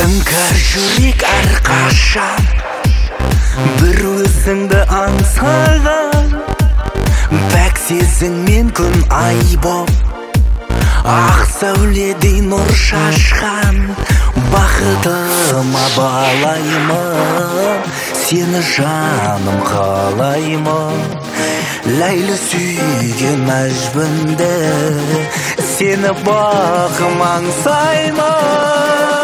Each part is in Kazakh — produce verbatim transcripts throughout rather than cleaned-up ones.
Іңкәр жүрек әрқашан бір өзіңді аңсаған, пәк сезіммен күн ай боп ақ сәуледей нұр шашқан. Бақытыма балаймын, сені жаным қалаймын. Ләйлі сүйген мәжбүнде сені бағым аңсаймын.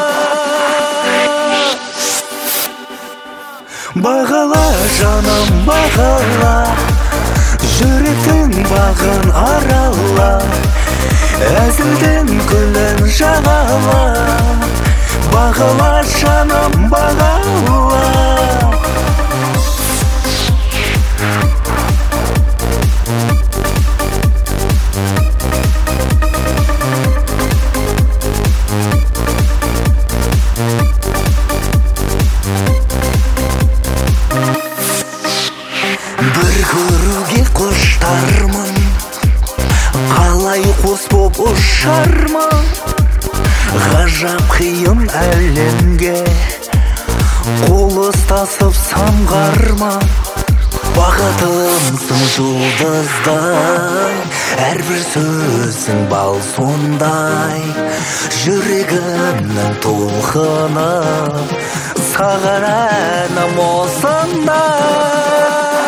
Бағала жаным бағала, жүректің бағын арала, әзілдің күлін жағала. Бағала жаным бағала. Бір көруге құштармын, қалай қос боп ұшармын. Ғажап қиын әлемге қол ұстасып самғарма. Бақытымсың жұлдыздай, әрбір сөзің бал сондай. Жүрегімнің толқыны, саған әнім осындай.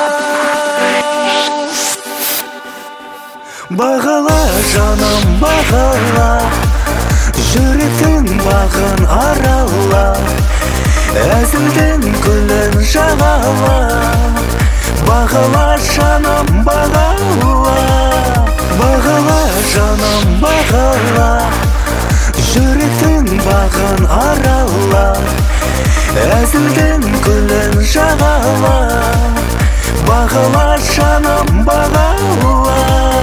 Бағала жаным бағала, жүректің бағын арала, әзілдің күлін жағала. Бағала жаным бағала. Бағала жаным бағала, жүректің бағын арала, әзілдің күлін жағала. Бағала жаным бағала.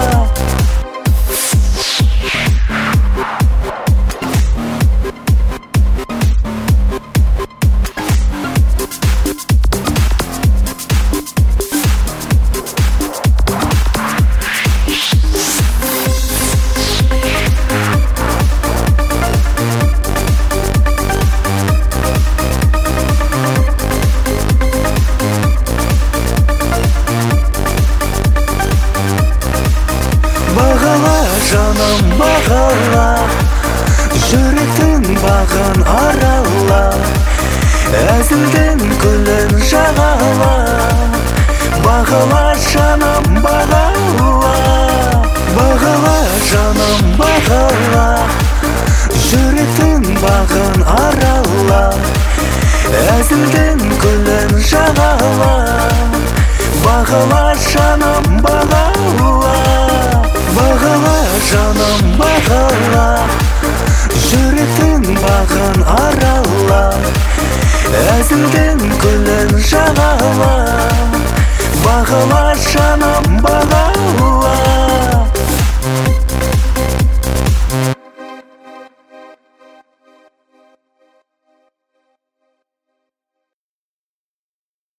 Жаным бағала, жүректің бағын арала, әзілдің күлін жағала. Бағала жаным бағала. Бағала жаным бағала, жүректің бағын арала, әзілдің күлін жағала. Бағала жаным бағала. Бағала жаным бағала, жүректің бағын арала, әзілдің күлін жағала. Бағала жаным бағала.